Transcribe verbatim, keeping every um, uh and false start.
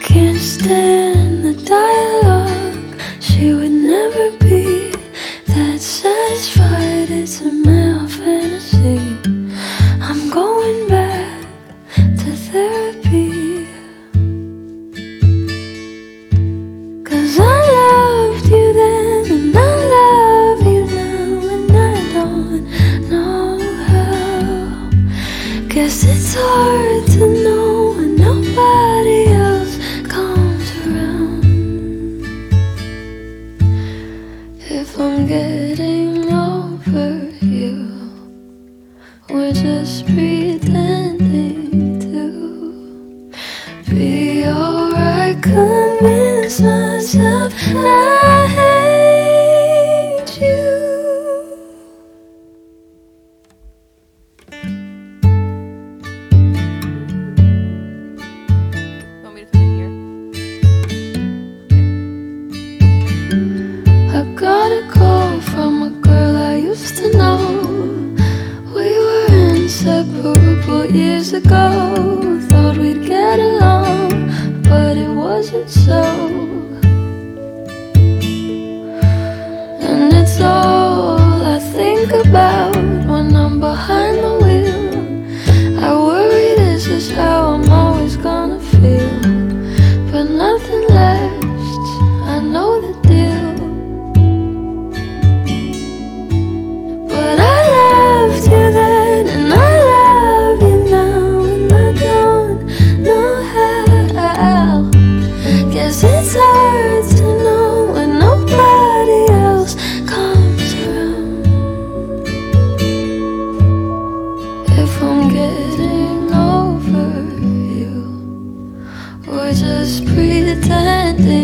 can't stand the dialogue. She would never be that satisfied. It's a male fantasy. I'm going back to therapy. 'Cause I loved you then and I love you now, and I don't know how. Guess it's hard to know when nobody else comes around. If I'm getting over you, we're just pretending to be alright. Convince myself I hate you. Want me to put it here? I got a call from a girl I used to know. We were inseparable years ago. Thought we'd get along, but it wasn't so. And it's all I think about when I'm behind the wheel. I worry this is how I'm always gonna feel, but nothing lasts, I know the deal. But I loved you then and I love you now, and I don't know how. Guess it's hard to know when nobody else comes around. If I'm getting over you, we're just pretending